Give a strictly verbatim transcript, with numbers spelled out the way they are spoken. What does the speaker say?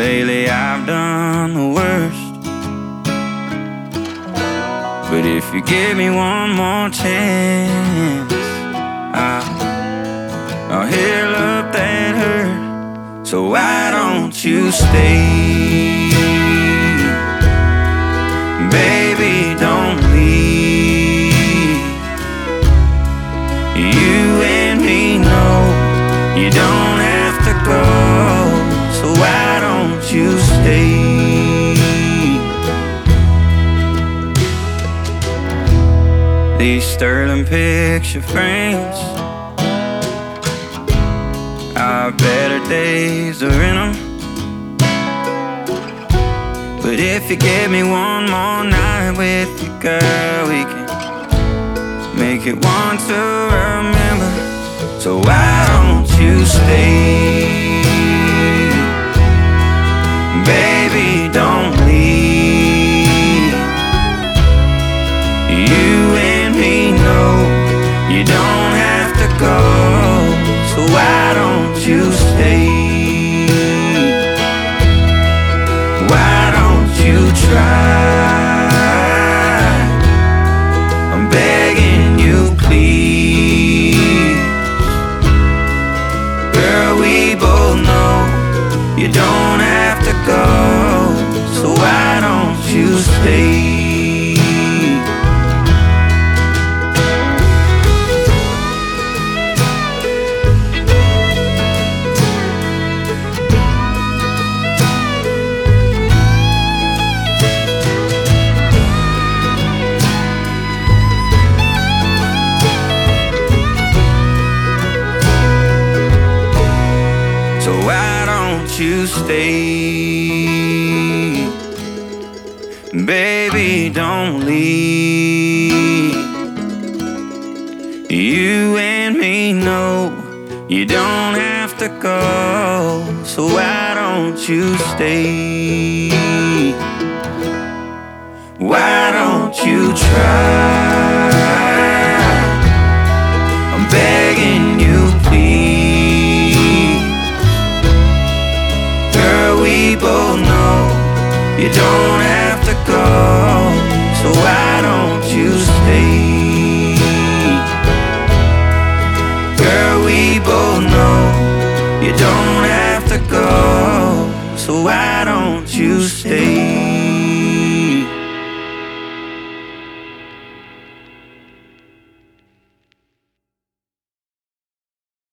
lately I've done the worst. But if you give me one more chance, I'll, I'll heal up that hurt. So why don't you stay? Baby, don't leave. You and me know you don't have to go. So why don't you stay? These sterling picture frames, our better days are in them. But if you give me one more night with you, girl, we can make it one to remember. So why don't you stay? Baby, don't leave. You and me know you don't have to go. So why don't you stay? Why don't you try? I'm begging you, please. Girl, we both know you don't have to go. So why don't you stay? So why don't you stay? Baby, don't leave. You and me know you don't have to go. So why don't you stay? Why don't you try? I'm begging you, please. Girl, we both know you don't have to go. So why don't you stay? Girl, we both know you don't have to go. So why don't you stay?